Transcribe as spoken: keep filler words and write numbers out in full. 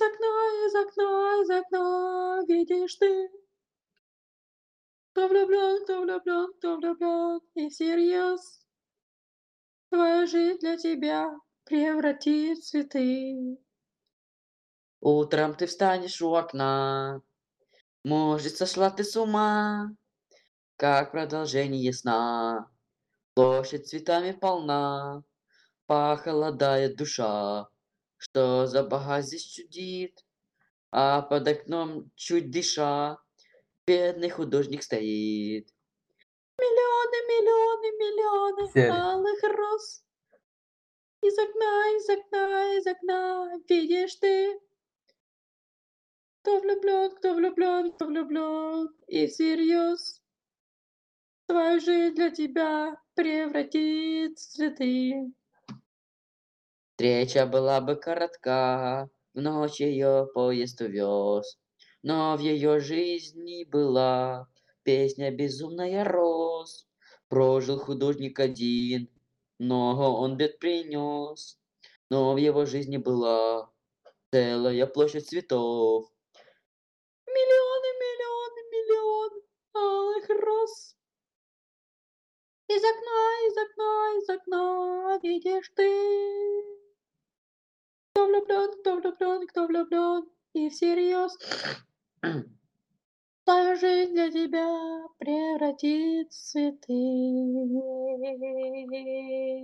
Из окна, из окна, из окна видишь ты. Кто влюблен, кто влюблен, кто влюблен и всерьез. Твоя жизнь для тебя превратит в цветы. Утром ты встанешь у окна, может, сошла ты с ума, как продолжение сна. Площадь цветами полна, похолодает душа. Что за бага здесь чудит, а под окном, чуть дыша, бедный художник стоит. Миллионы, миллионы, миллионы Сели. алых роз. Из окна, из окна, из окна видишь ты. Кто влюблен, кто влюблен, кто влюблен и всерьез. Твою жизнь для тебя превратит в цветы. Встреча была бы коротка, в ночь ее поезд увез, но в ее жизни была песня безумная роз. Прожил художник один, много он бед принес, но в его жизни была целая площадь цветов. Миллионы, миллионы, миллионы алых роз. Из окна, из окна, из окна видишь ты. Кто влюблен, кто влюблен, кто влюблен и всерьез. Твоя жизнь для тебя превратит в цветы.